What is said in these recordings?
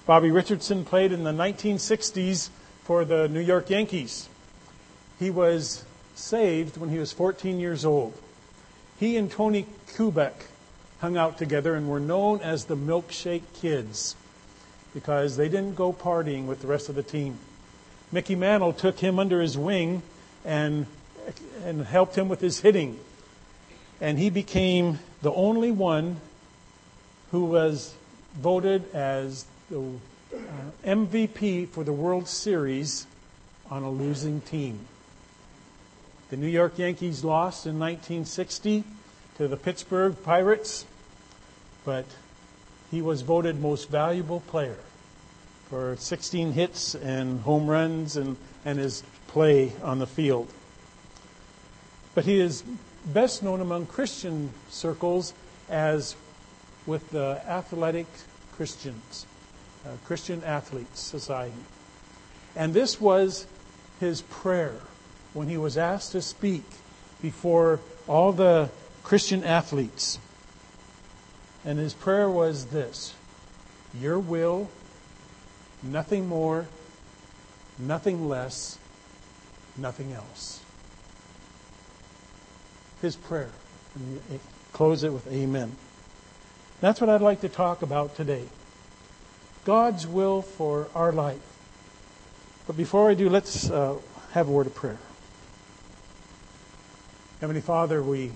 Bobby Richardson played in the 1960s for the New York Yankees. He was saved when he was 14 years old. He and Tony Kubek hung out together and were known as the Milkshake Kids because they didn't go partying with the rest of the team. Mickey Mantle took him under his wing and helped him with his hitting. And he became the only one who was voted as the MVP for the World Series on a losing team. The New York Yankees lost in 1960 to the Pittsburgh Pirates, but he was voted most valuable player for 16 hits and home runs and his play on the field. But he is best known among Christian circles as with the Athletic Christians, Christian Athletes Society. And this was his prayer when he was asked to speak before all the Christian athletes. And his prayer was this: your will, nothing more, nothing less, nothing else. His prayer. And you close it with amen. That's what I'd like to talk about today. God's will for our life. But before I do, let's have a word of prayer. Heavenly Father, we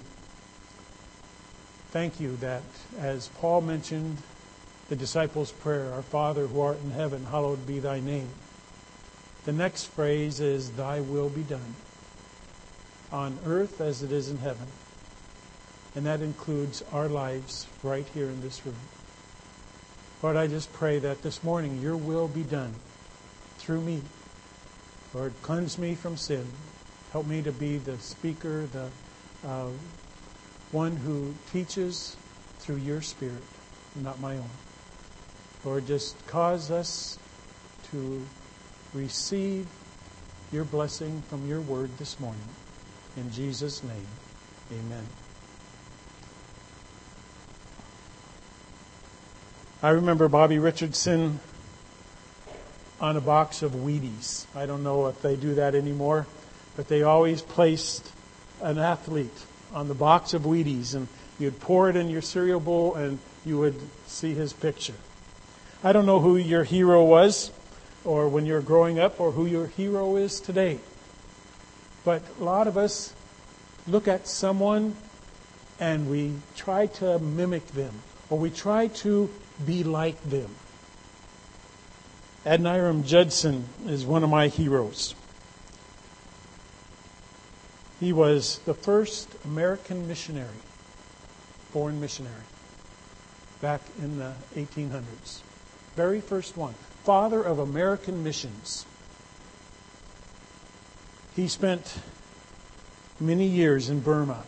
thank you that, as Paul mentioned the disciples' prayer, our Father who art in heaven, hallowed be thy name. The next phrase is, thy will be done, on earth as it is in heaven. And that includes our lives right here in this room. Lord, I just pray that this morning your will be done through me. Lord, cleanse me from sin. Help me to be the speaker, the one who teaches through your Spirit, not my own. Lord, just cause us to receive your blessing from your word this morning. In Jesus' name, amen. I remember Bobby Richardson on a box of Wheaties. I don't know if they do that anymore, but they always placed an athlete on the box of Wheaties, and you'd pour it in your cereal bowl and you would see his picture. I don't know who your hero was, or when you're growing up, or who your hero is today. But a lot of us look at someone and we try to mimic them, or we try to be like them. Adoniram Judson is one of my heroes. He was the first American missionary, foreign missionary, back in the 1800s. Very first one. Father of American missions. He spent many years in Burma.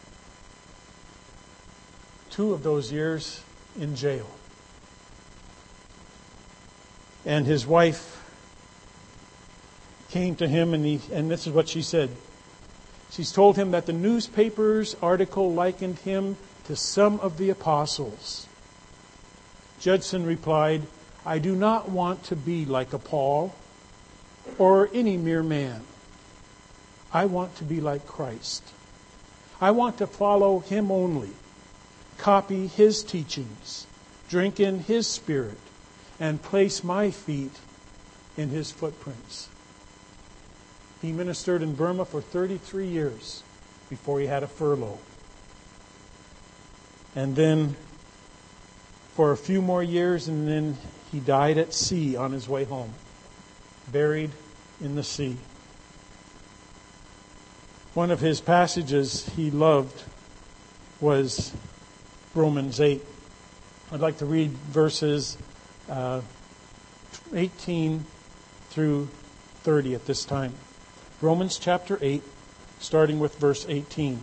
2 of those years in jail. And his wife came to him, and this is what she said. She's told him that the newspaper's article likened him to some of the apostles. Judson replied, I do not want to be like a Paul or any mere man. I want to be like Christ. I want to follow him only, copy his teachings, drink in his spirit, and place my feet in his footprints. He ministered in Burma for 33 years before he had a furlough. And then for a few more years, and then he died at sea on his way home, buried in the sea. One of his passages he loved was Romans 8. I'd like to read verses 18 through 30 at this time. Romans chapter 8, starting with verse 18.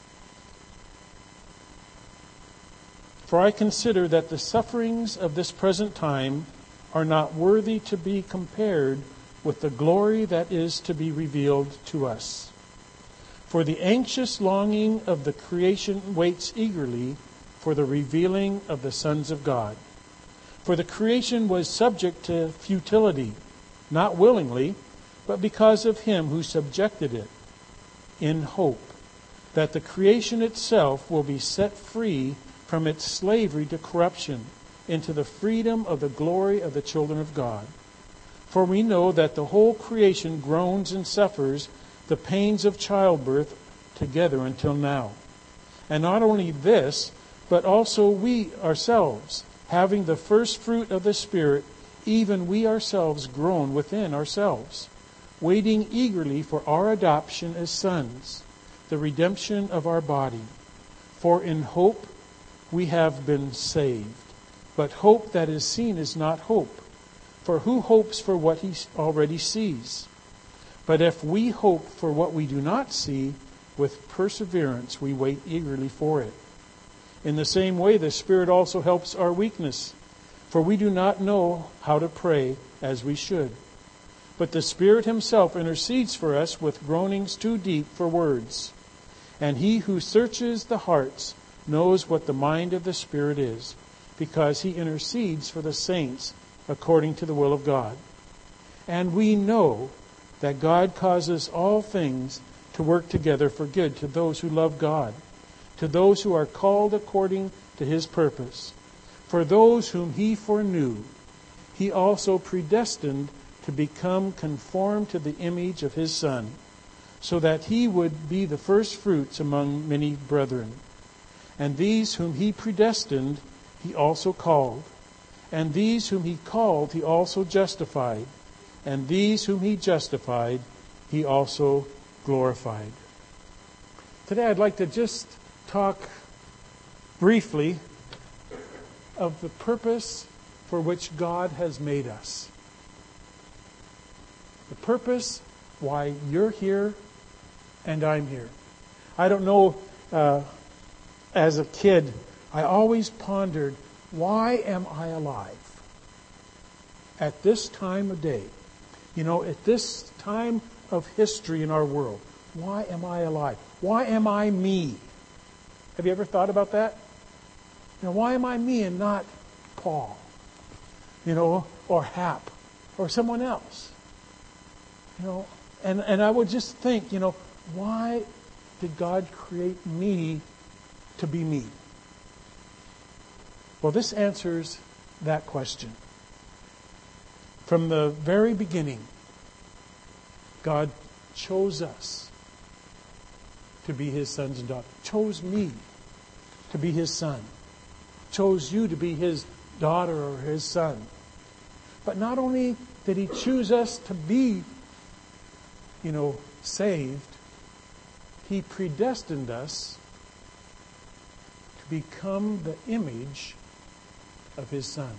For I consider that the sufferings of this present time are not worthy to be compared with the glory that is to be revealed to us. For the anxious longing of the creation waits eagerly for the revealing of the sons of God. For the creation was subject to futility, not willingly, but because of him who subjected it, in hope that the creation itself will be set free from its slavery to corruption into the freedom of the glory of the children of God. For we know that the whole creation groans and suffers the pains of childbirth together until now. And not only this, but also we ourselves, having the first fruit of the Spirit, even we ourselves groan within ourselves, waiting eagerly for our adoption as sons, the redemption of our body. For in hope we have been saved. But hope that is seen is not hope. For who hopes for what he already sees? But if we hope for what we do not see, with perseverance we wait eagerly for it. In the same way, the Spirit also helps our weakness, for we do not know how to pray as we should. But the Spirit himself intercedes for us with groanings too deep for words. And he who searches the hearts knows what the mind of the Spirit is, because he intercedes for the saints according to the will of God. And we know that God causes all things to work together for good to those who love God, to those who are called according to his purpose. For those whom he foreknew, he also predestined to become conformed to the image of his Son, so that he would be the first fruits among many brethren. And these whom he predestined, he also called. And these whom he called, he also justified. And these whom he justified, he also glorified. Today I'd like to just talk briefly of the purpose for which God has made us. The purpose why you're here and I'm here. I don't know, as a kid, I always pondered, why am I alive? At this time of day, at this time of history in our world, why am I alive? Why am I me? Have you ever thought about that? Why am I me and not Paul? Or Hap, or someone else? And I would just think, why did God create me to be me? Well, this answers that question. From the very beginning, God chose us to be his sons and daughters. Chose me to be his son. Chose you to be his daughter or his son. But not only did he choose us to be, saved, he predestined us to become the image of his Son.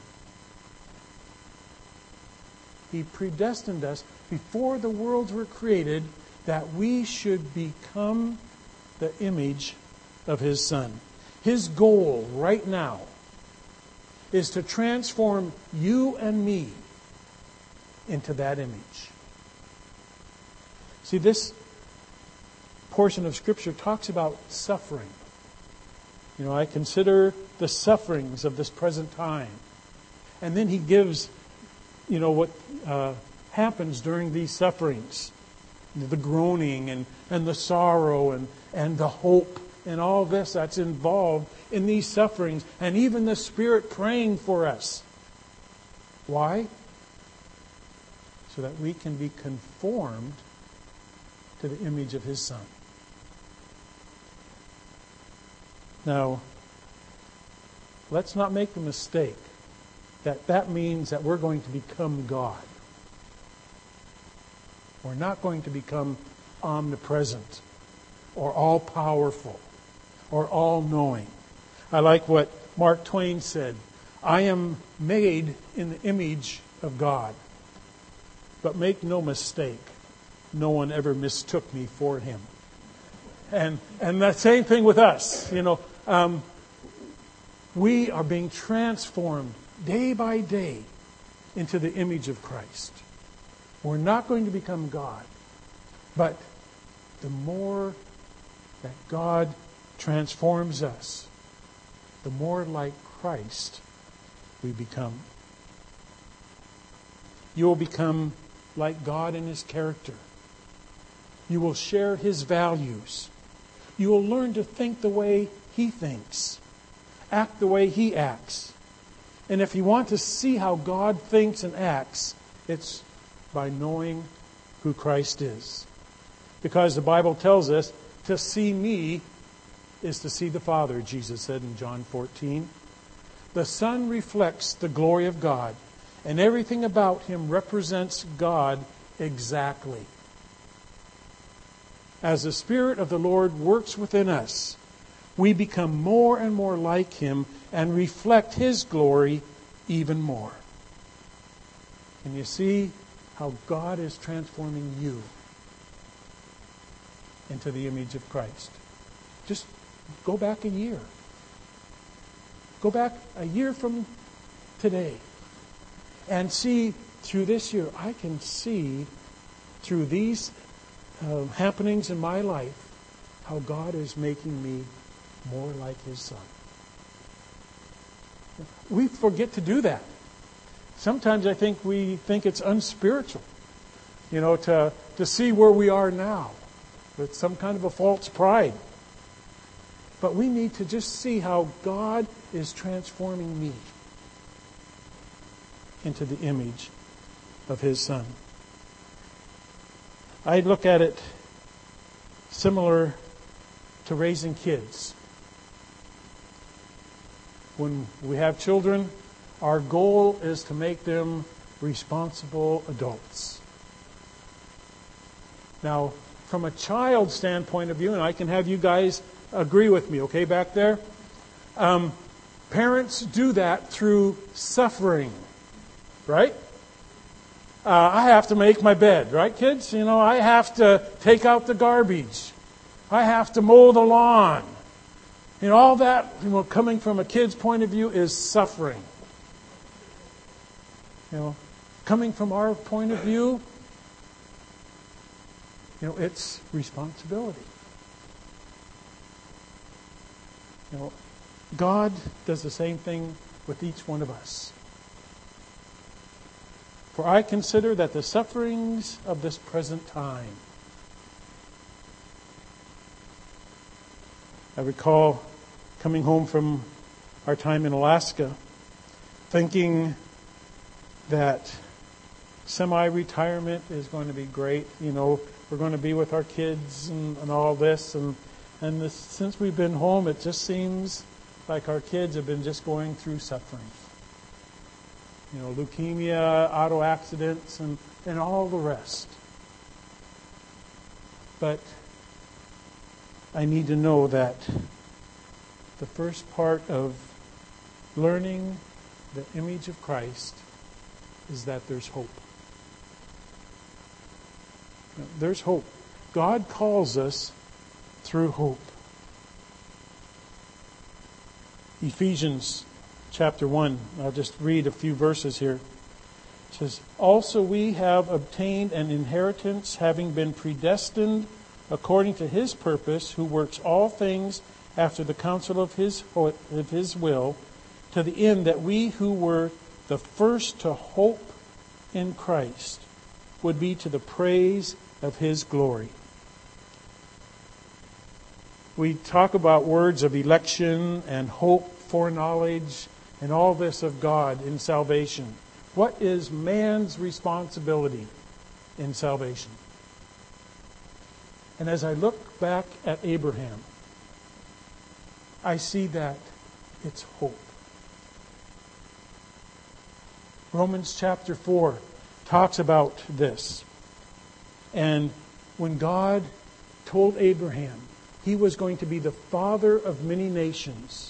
He predestined us before the worlds were created that we should become the image of his Son. His goal right now is to transform you and me into that image. See, this portion of Scripture talks about suffering. I consider the sufferings of this present time. And then he gives, what happens during these sufferings. The groaning and the sorrow and the hope and all this that's involved in these sufferings. And even the Spirit praying for us. Why? So that we can be conformed to the image of his Son. Now, let's not make the mistake that means that we're going to become God. We're not going to become omnipresent or all-powerful or all-knowing. I like what Mark Twain said, I am made in the image of God. But make no mistake, no one ever mistook me for him. And the same thing with us. We are being transformed day by day into the image of Christ. We're not going to become God. But the more that God transforms us, the more like Christ we become. you will become like God in His character. You will share His values. You will learn to think the way He thinks, act the way He acts. And if you want to see how God thinks and acts, it's by knowing who Christ is. Because the Bible tells us to see me is to see the Father, Jesus said in John 14. The Son reflects the glory of God, and everything about Him represents God exactly. As the Spirit of the Lord works within us, we become more and more like Him and reflect His glory even more. And you see how God is transforming you into the image of Christ. Just go back a year. Go back a year from today and see through this year, I can see through these happenings in my life how God is making me more like His Son. We forget to do that. Sometimes I think we think it's unspiritual, to see where we are now with some kind of a false pride. But we need to just see how God is transforming me into the image of His Son. I look at it similar to raising kids. When we have children, our goal is to make them responsible adults. Now, from a child standpoint of view, and I can have you guys agree with me, okay, back there? Parents do that through suffering, right? I have to make my bed, right, kids? I have to take out the garbage. I have to mow the lawn. All that, coming from a kid's point of view, is suffering. Coming from our point of view, it's responsibility. God does the same thing with each one of us. For I consider that the sufferings of this present time. I recall coming home from our time in Alaska, thinking that semi-retirement is going to be great. We're going to be with our kids and all this. And since we've been home, it just seems like our kids have been just going through suffering. Leukemia, auto accidents, and all the rest. But I need to know that the first part of learning the image of Christ is that there's hope. There's hope. God calls us through hope. Ephesians chapter 1. I'll just read a few verses here. It says, "Also we have obtained an inheritance, having been predestined according to His purpose, who works all things after the counsel of His will, to the end that we who were the first to hope in Christ would be to the praise of His glory." We talk about words of election and hope, foreknowledge, and all this of God in salvation. What is man's responsibility in salvation? And as I look back at Abraham, I see that it's hope. Romans chapter 4 talks about this. And when God told Abraham he was going to be the father of many nations,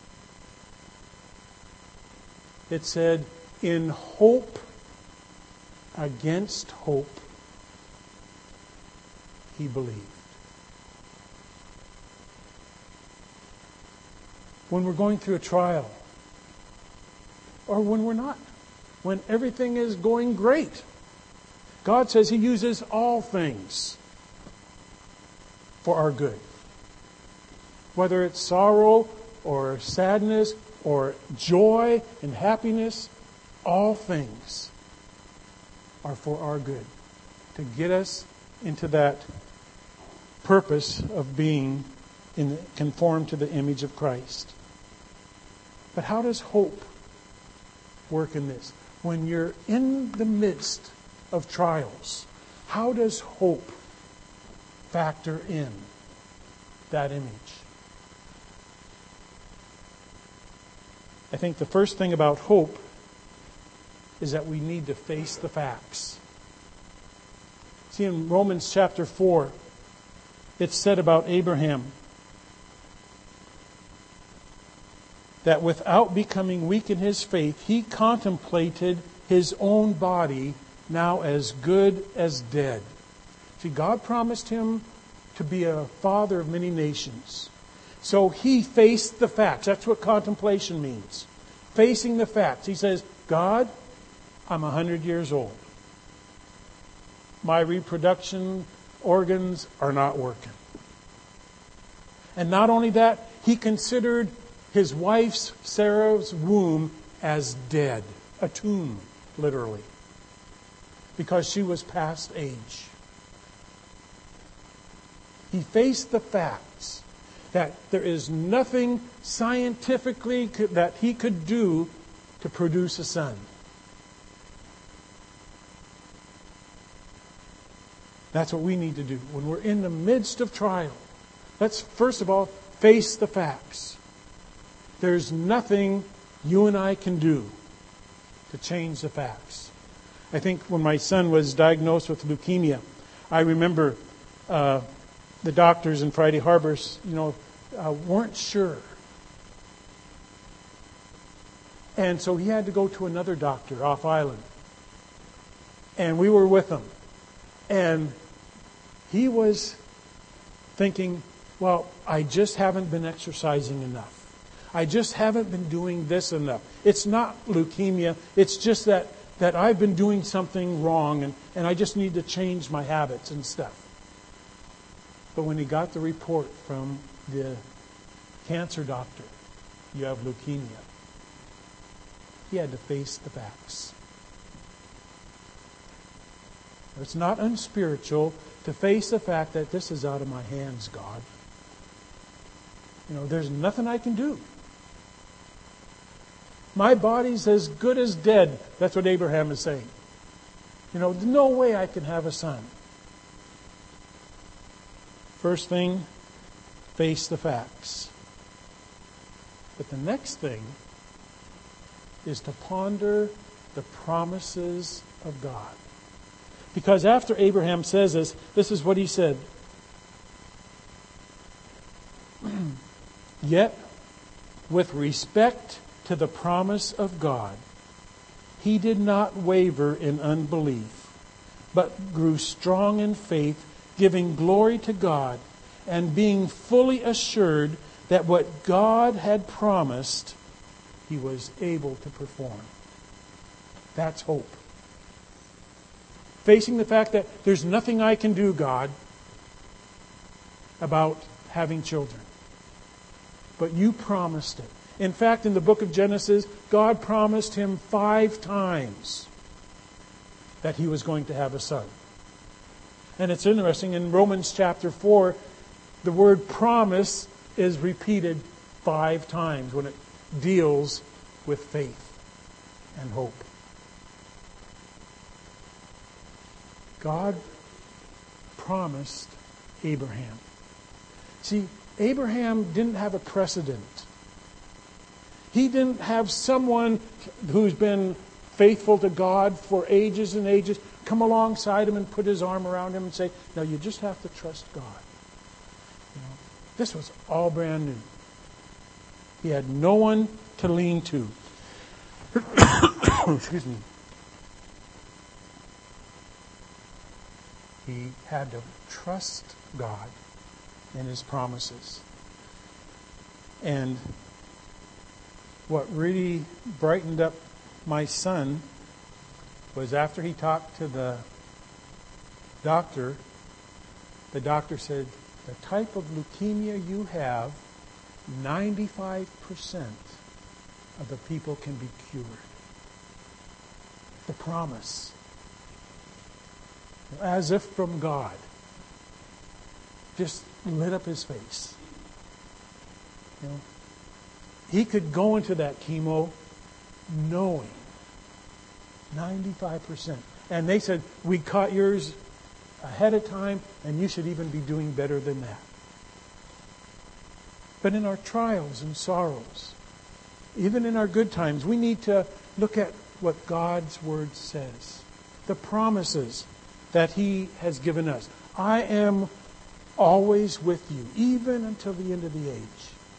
it said, in hope against hope, he believed. When we're going through a trial, or when we're not, when everything is going great, God says He uses all things for our good. Whether it's sorrow or sadness or joy and happiness, all things are for our good, to get us into that purpose of being conformed to the image of Christ. But how does hope work in this? When you're in the midst of trials, how does hope factor in that image? I think the first thing about hope is that we need to face the facts. See, in Romans chapter 4, it's said about Abraham that without becoming weak in his faith, he contemplated his own body now as good as dead. See, God promised him to be a father of many nations. So he faced the facts. That's what contemplation means. Facing the facts. He says, God, I'm 100 years old. My reproduction organs are not working. And not only that, he considered his wife's, Sarah's, womb as dead. A tomb, literally. Because she was past age. He faced the facts that there is nothing scientifically that he could do to produce a son. That's what we need to do. When we're in the midst of trial, let's first of all face the facts. There's nothing you and I can do to change the facts. I think when my son was diagnosed with leukemia, I remember the doctors in Friday Harbor, weren't sure. And so he had to go to another doctor off island. And we were with him. And he was thinking, well, I just haven't been exercising enough. I just haven't been doing this enough. It's not leukemia. It's just that I've been doing something wrong and I just need to change my habits and stuff. But when he got the report from the cancer doctor, you have leukemia, he had to face the facts. It's not unspiritual to face the fact that this is out of my hands, God. There's nothing I can do. My body's as good as dead. That's what Abraham is saying. There's no way I can have a son. First thing, face the facts. But the next thing is to ponder the promises of God. Because after Abraham says this is what he said. Yet, with respect to the promise of God, he did not waver in unbelief, but grew strong in faith, giving glory to God, and being fully assured that what God had promised, he was able to perform. That's hope. Facing the fact that there's nothing I can do, God, about having children. But you promised it. In fact, in the book of Genesis, God promised him 5 times that he was going to have a son. And it's interesting, in Romans chapter 4, the word promise is repeated 5 times when it deals with faith and hope. God promised Abraham. See, Abraham didn't have a precedent. He didn't have someone who's been faithful to God for ages and ages come alongside him and put his arm around him and say, no, you just have to trust God. This was all brand new. He had no one to lean to. Excuse me. He had to trust God and his promises. And what really brightened up my son was after he talked to the doctor said, the type of leukemia you have, 95% of the people can be cured. The promise. as if from God, just lit up his face. He could go into that chemo knowing 95%. And they said, we caught yours ahead of time, and you should even be doing better than that. But in our trials and sorrows, even in our good times, we need to look at what God's Word says. The promises that He has given us. I am always with you, even until the end of the age.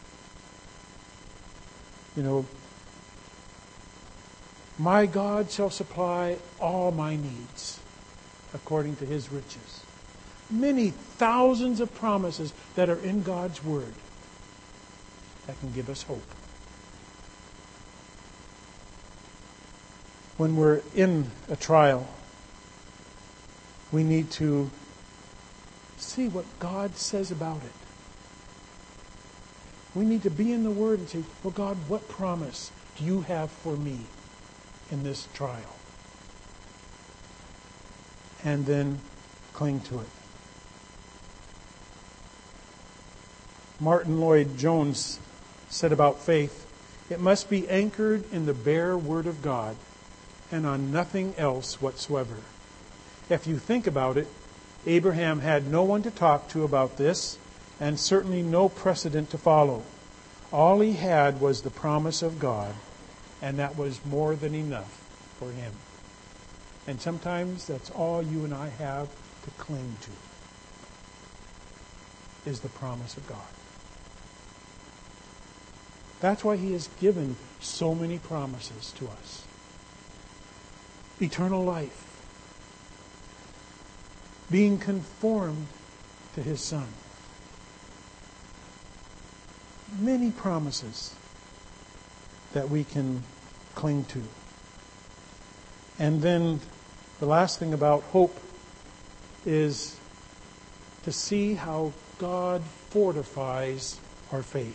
My God shall supply all my needs according to His riches. Many thousands of promises that are in God's Word that can give us hope. When we're in a trial, we need to see what God says about it. We need to be in the Word and say, well, God, what promise do you have for me in this trial? And then cling to it. Martin Lloyd-Jones said about faith, it must be anchored in the bare Word of God and on nothing else whatsoever. If you think about it, Abraham had no one to talk to about this, and certainly no precedent to follow. All he had was the promise of God, and that was more than enough for him. And sometimes that's all you and I have to cling to, is the promise of God. That's why He has given so many promises to us. Eternal life. Being conformed to His Son. Many promises that we can cling to. And then the last thing about hope is to see how God fortifies our faith.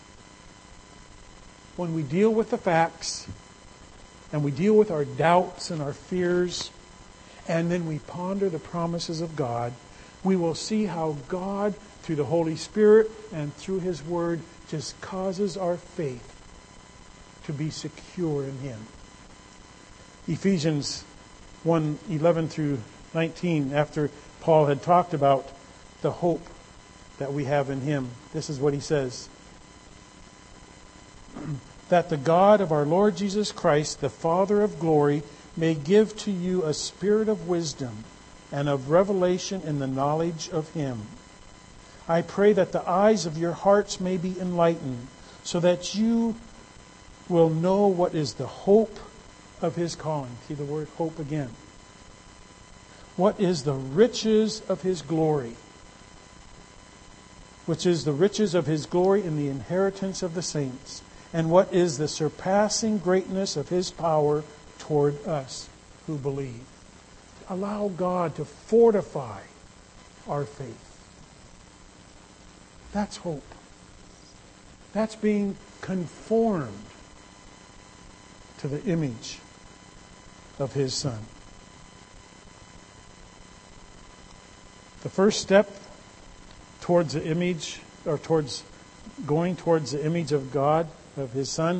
When we deal with the facts, and we deal with our doubts and our fears, and then we ponder the promises of God, we will see how God, through the Holy Spirit and through His Word, just causes our faith to be secure in Him. Ephesians 1:11 through 19, after Paul had talked about the hope that we have in Him, this is what he says. That the God of our Lord Jesus Christ, the Father of glory, may give to you a spirit of wisdom and of revelation in the knowledge of Him. I pray that the eyes of your hearts may be enlightened, so that you will know what is the hope of His calling. See the word hope again. What is the riches of His glory, which is the riches of His glory in the inheritance of the saints, and what is the surpassing greatness of His power toward us who believe. Allow God to fortify our faith. That's hope. That's being conformed to the image of His Son. The first step towards the image, or towards going towards the image of God, of His Son,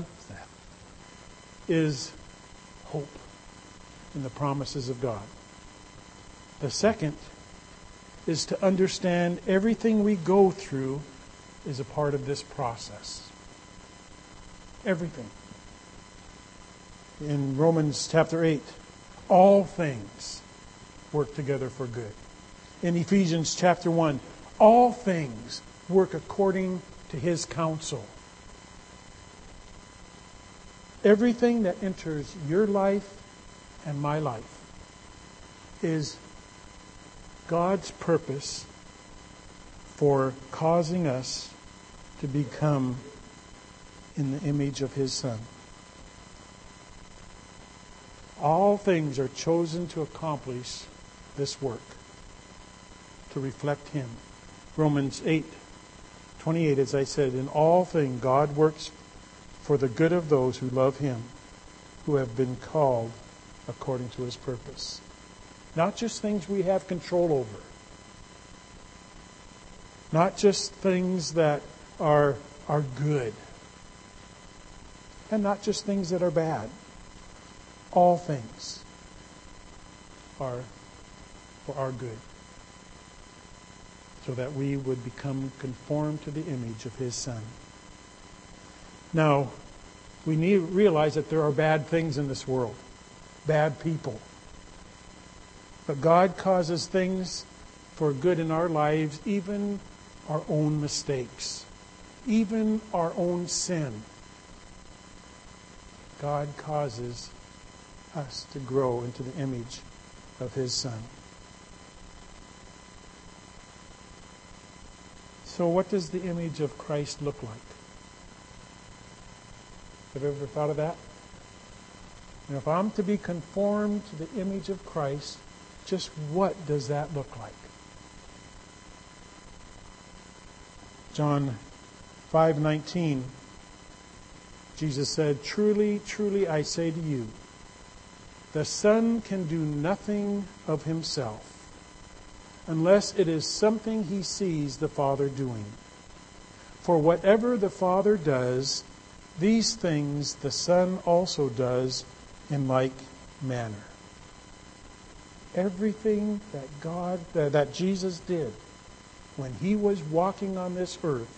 is hope in the promises of God. The second is to understand everything we go through is a part of this process. Everything. In Romans chapter 8, all things work together for good. In Ephesians chapter 1, all things work according to His counsel. Everything that enters your life and my life is God's purpose for causing us to become in the image of His Son. All things are chosen to accomplish this work, to reflect Him. Romans 8:28, as I said, in all things God works for the good of those who love Him, who have been called according to His purpose. Not just things we have control over. Not just things that are good. And not just things that are bad. All things are for our good. So that we would become conformed to the image of His Son. Now, we need to realize that there are bad things in this world. Bad people. But God causes things for good in our lives, even our own mistakes. Even our own sin. God causes us to grow into the image of His Son. So what does the image of Christ look like? Have you ever thought of that? And if I'm to be conformed to the image of Christ, just what does that look like? John 5:19, Jesus said, "Truly, truly, I say to you, the Son can do nothing of Himself, unless it is something He sees the Father doing. For whatever the Father does, these things the Son also does in like manner." Everything that Jesus did when He was walking on this earth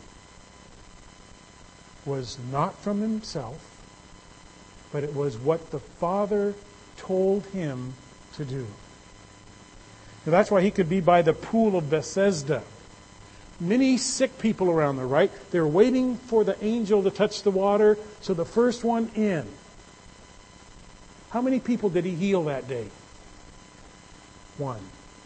was not from Himself, but it was what the Father told Him to do. Now that's why He could be by the pool of Bethesda. Many sick people around there, right? They're waiting for the angel to touch the water, so the first one in. How many people did He heal that day? One.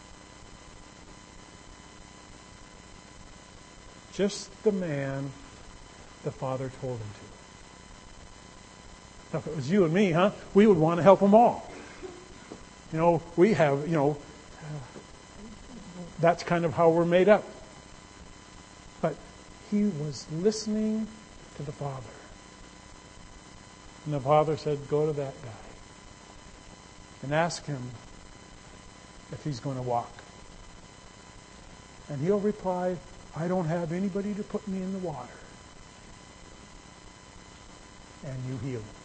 Just the man the Father told him to. Now, if it was you and me, we would want to help them all. We have, that's kind of how we're made up. But He was listening to the Father. And the Father said, "Go to that guy and ask him if he's going to walk." And he'll reply, "I don't have anybody to put me in the water." And you heal him.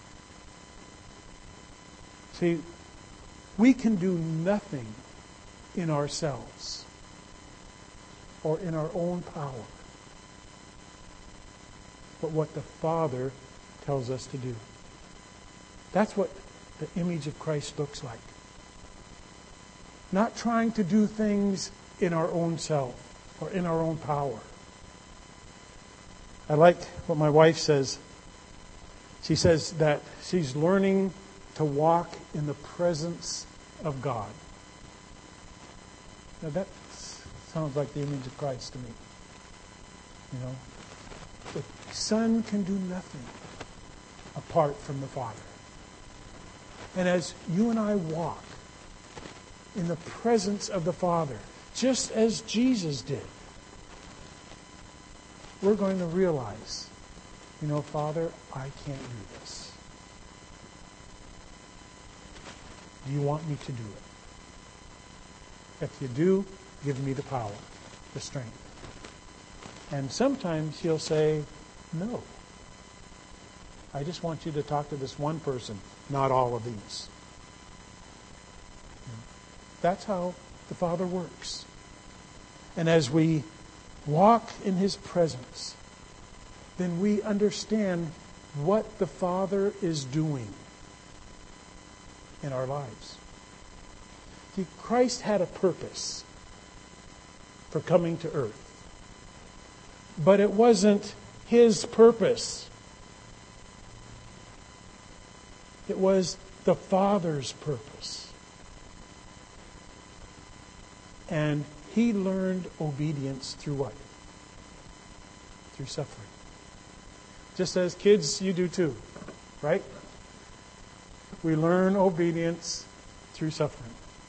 See, we can do nothing in ourselves or in our own power but what the Father tells us to do. That's what the image of Christ looks like. Not trying to do things in our own self or in our own power. I like what my wife says. She says that she's learning to walk in the presence of God. Now that sounds like the image of Christ to me. The Son can do nothing apart from the Father. And as you and I walk in the presence of the Father, just as Jesus did, we're going to realize, Father, I can't do this. Do you want me to do it? If you do, give me the power, the strength. And sometimes He'll say, "No. I just want you to talk to this one person, not all of these." That's how the Father works. And as we walk in His presence, then we understand what the Father is doing in our lives. See, Christ had a purpose for coming to earth. But it wasn't His purpose. It was the Father's purpose. And He learned obedience through what? Through suffering. Just as kids, you do too, right? We learn obedience through suffering.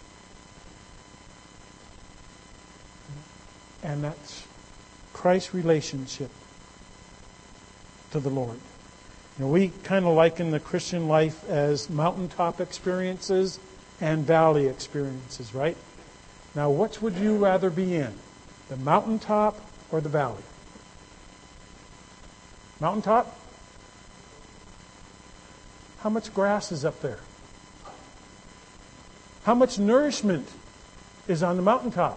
And that's Christ's relationship to the Lord. We kind of liken the Christian life as mountaintop experiences and valley experiences, right? Now, which would you rather be in? The mountaintop or the valley? Mountaintop? How much grass is up there? How much nourishment is on the mountaintop?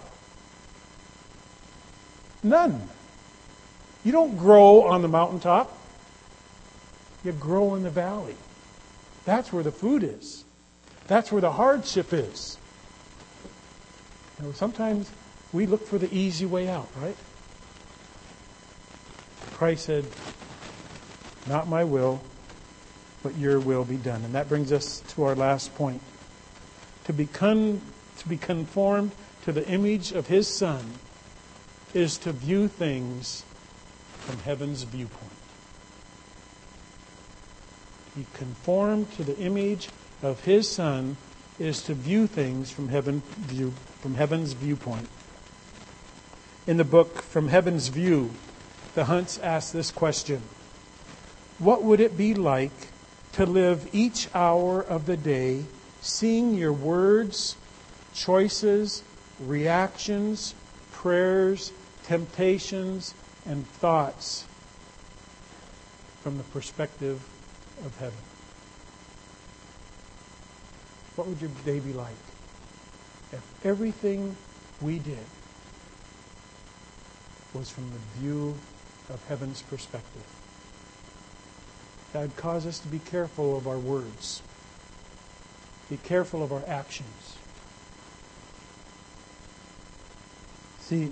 None. You don't grow on the mountaintop. You grow in the valley. That's where the food is. That's where the hardship is. You know, sometimes we look for the easy way out, right? Christ said, "Not my will, but your will be done." And that brings us to our last point. To be conformed to the image of His Son is to view things from heaven's viewpoint. To be conformed to the image of His Son is to view things from heaven's viewpoint. In the book From Heaven's View, the Hunts ask this question: what would it be like to live each hour of the day seeing your words, choices, reactions, prayers, temptations, and thoughts from the perspective of heaven? What would your day be like if everything we did was from the view of heaven's perspective? That would cause us to be careful of our words. Be careful of our actions. See,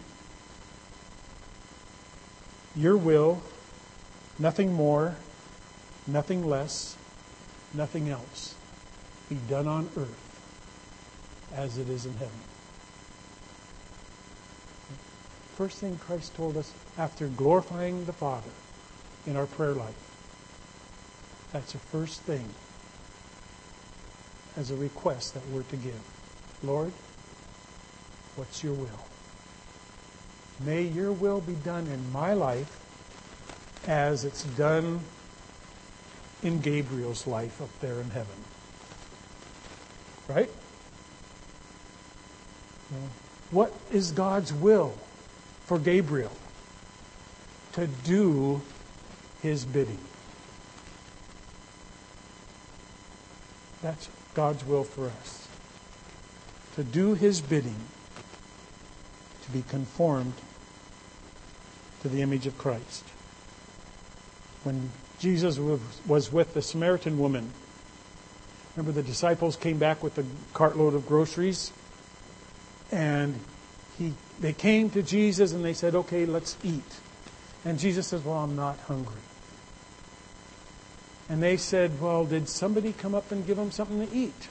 your will, nothing more, nothing less, nothing else, be done on earth as it is in heaven. First thing Christ told us after glorifying the Father in our prayer life, that's the first thing as a request that we're to give. Lord, what's your will? May your will be done in my life as it's done in Gabriel's life up there in heaven. Right? What is God's will for Gabriel? To do His bidding. That's God's will for us. To do His bidding. To be conformed to the image of Christ. When Jesus was with the Samaritan woman, remember the disciples came back with a cartload of groceries, and they came to Jesus and they said, "Okay, let's eat." And Jesus says, "Well, I'm not hungry." And they said, "Well, did somebody come up and give them something to eat?"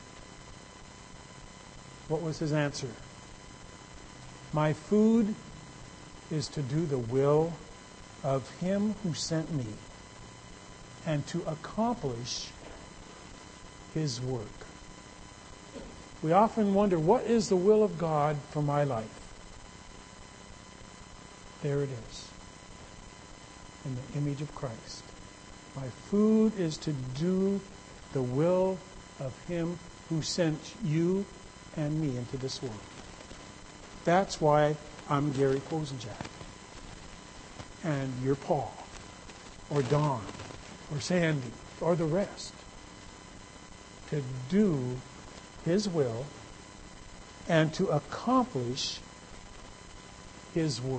What was His answer? "My food is to do the will of Him who sent me and to accomplish His work." We often wonder, what is the will of God for my life? There it is. In the image of Christ. My food is to do the will of Him who sent you and me into this world. That's why I'm Gary Posenjack. And you're Paul, or Don, or Sandy, or the rest. To do His will and to accomplish His work.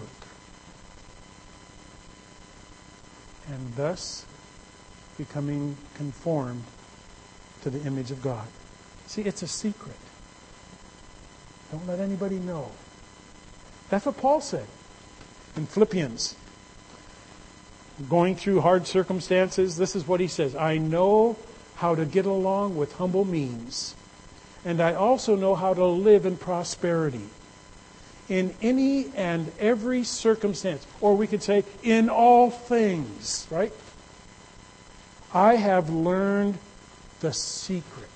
And thus becoming conformed to the image of God. See, it's a secret. Don't let anybody know. That's what Paul said in Philippians. Going through hard circumstances, this is what he says: "I know how to get along with humble means, and I also know how to live in prosperity. In any and every circumstance," or we could say, in all things, right? "I have learned the secret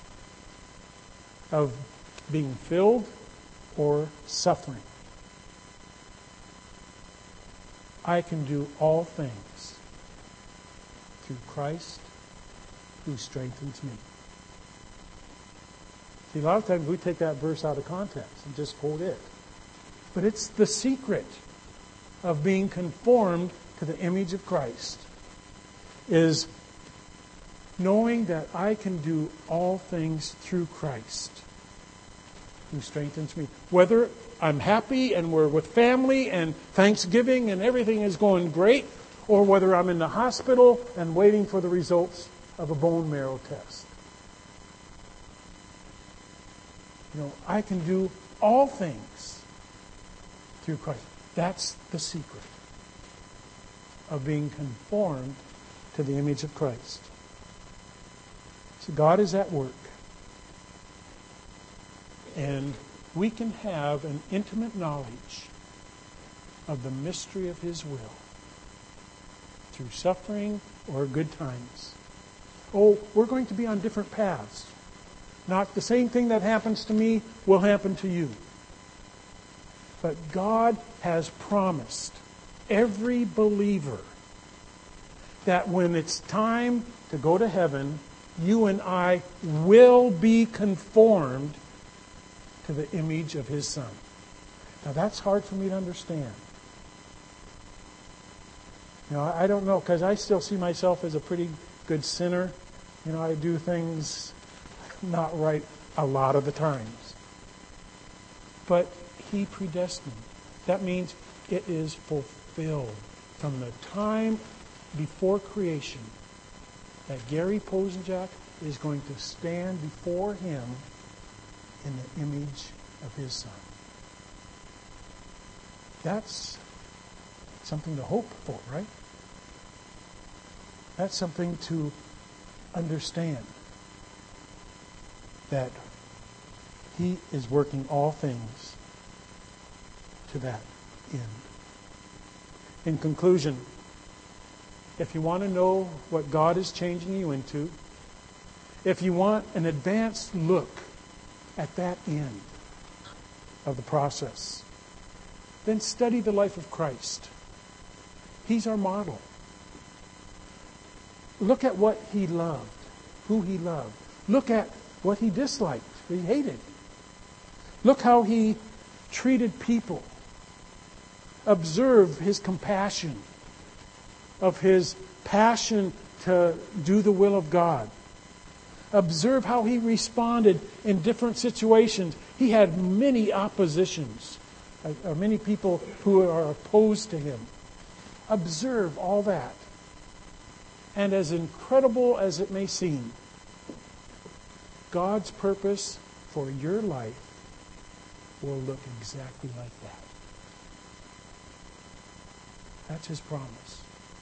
of being filled or suffering. I can do all things through Christ who strengthens me." See, a lot of times we take that verse out of context and just quote it. But it's the secret of being conformed to the image of Christ, is knowing that I can do all things through Christ who strengthens me. Whether I'm happy and we're with family and Thanksgiving and everything is going great, or whether I'm in the hospital and waiting for the results of a bone marrow test. I can do all things through Christ. That's the secret of being conformed to the image of Christ. So God is at work. And we can have an intimate knowledge of the mystery of His will through suffering or good times. Oh, we're going to be on different paths. Not the same thing that happens to me will happen to you. But God has promised every believer that when it's time to go to heaven, you and I will be conformed to the image of His Son. Now that's hard for me to understand. I don't know, because I still see myself as a pretty good sinner. I do things not right a lot of the times. But He predestined. That means it is fulfilled from the time before creation that Gary Posenjak is going to stand before Him in the image of His Son. That's something to hope for, right? That's something to understand, that He is working all things to that end. In conclusion, if you want to know what God is changing you into, if you want an advanced look at that end of the process, then study the life of Christ. He's our model. Look at what He loved, who He loved. Look at what He disliked, He hated. Look how He treated people. Observe His compassion, of His passion to do the will of God. Observe how He responded in different situations. He had many oppositions, many people who are opposed to Him. Observe all that. And as incredible as it may seem, God's purpose for your life will look exactly like that. That's His promise.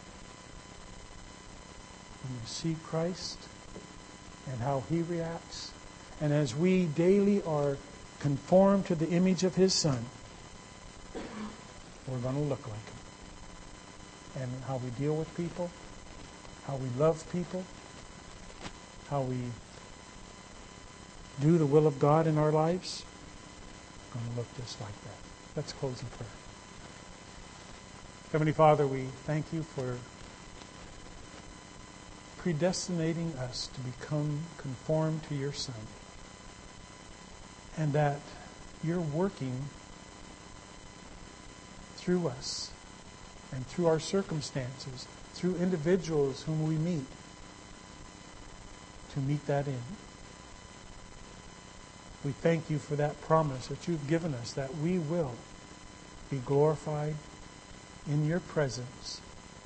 When you see Christ and how He reacts, and as we daily are conformed to the image of His Son, we're going to look like Him. And how we deal with people, how we love people, how we do the will of God in our lives, it's going to look just like that. Let's close in prayer. Heavenly Father, we thank You for predestinating us to become conformed to Your Son, and that You're working through us and through our circumstances, through individuals whom we meet, to meet that end. We thank You for that promise that You've given us, that we will be glorified in Your presence,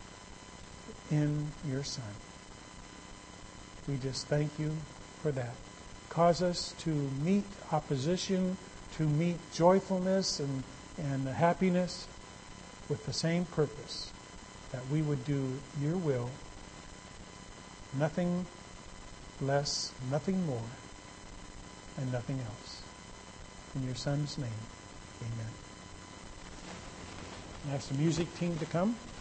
in Your Son. We just thank You for that. Cause us to meet opposition, to meet joyfulness and happiness with the same purpose, that we would do Your will, nothing less, nothing more, and nothing else. In Your Son's name, amen. I ask the music team to come.